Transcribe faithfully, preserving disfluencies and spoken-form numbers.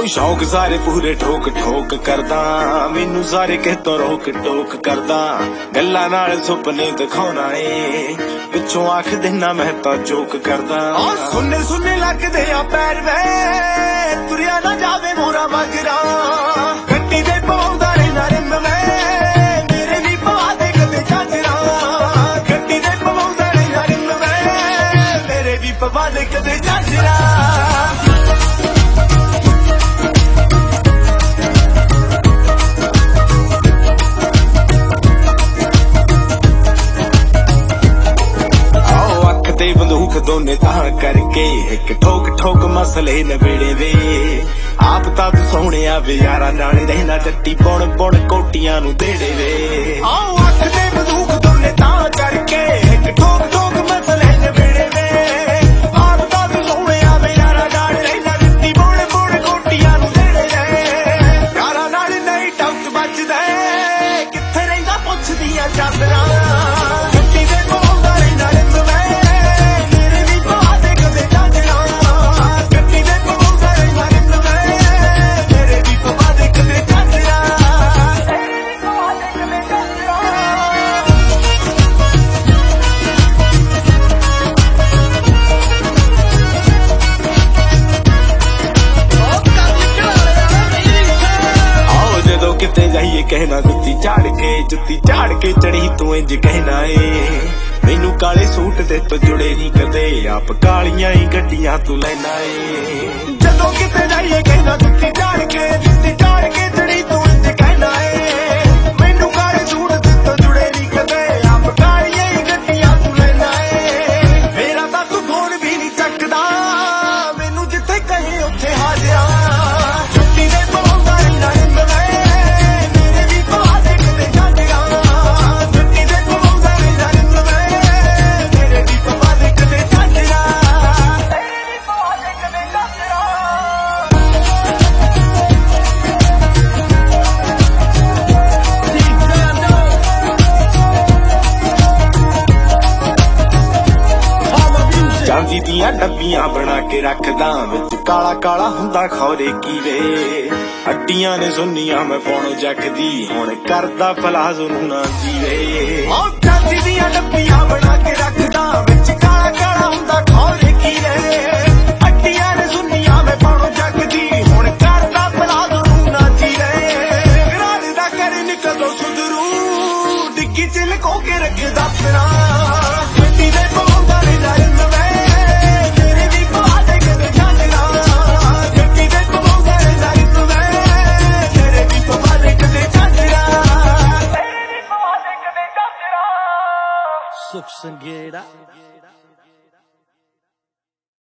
शौक सारे पूरे ठोक ठोक करदा मैनू सारे कहतों रोक टोक करदा गल्लां नाल सुपने दिखाउणा ए पिछों आख देना मैं तां जोक करदा सुनने सुनने लगदे आ पैर वे तुरिया ना जावे मोरा मगरा गड्डी दे पाउंदा रहिंदा रिम वे मेरे भी पवा दे कदे झांजरा गड्डी दे पाउंदा रहिंदा रिम वे मेरे भी पवा दे कदे झांजरा बंदूक दोने तां करके एक ठोक ठोक मसले नवेड़े वे आप तां सोहणे वे यारा नाल रहना टट्टी पुण पुण कोटियां नू देड़े वे आओ अख ते बंदूक दोने तां करके एक ठोक ठोक मसले नवेड़े वे आप तां सोहणे वे यारा नाल रहना टट्टी पुण पुण कोटियां नू देड़े वे यारा नाल नहीं टौक बचदा किथे रहिंदा पुछदियां चादरां किते जाइए कहना जुत्ती झाड़ के जुत्ती झाड़ के चढ़ी तू इंज कहना ए मैनू काले सूट ते तो जुड़े नहीं कदे आप कालियां ही गड्डियां तू लेना ए जदों किते जाइए कहना जुत्ती झाड़ के जुत्ती झाड़ के चढ़ी तू इंज कहना ए मैनू काले सूट ते तो जुड़े नहीं कदे आप कालियां ही गड्डियां तू लेना ए मेरा तां तू फोन भी नहीं चकदा मैनू जिथे कहे उत्थे हाजिरा चांदी दियां डब्बियां बना के रखदा विच काला काला हुंदा खौरे की वे हड्डियां ने सुनियां मैं पौणो जखदी हुण करदा पलाजो नू ना जीवे ओ चांदी दियां डब्बियां बना के रखदा विच काला काला हुंदा खौरे की वे हड्डियां ने सुनियां मैं पौणो जखदी हुण करदा पलाजो नू ना जीवे राज दा कर निकलो सुधरू डिग्गी च लको के रखदा फिरा गड्डी दे पाउंदा रहिंदा रिम वे सुख संगेड़ा।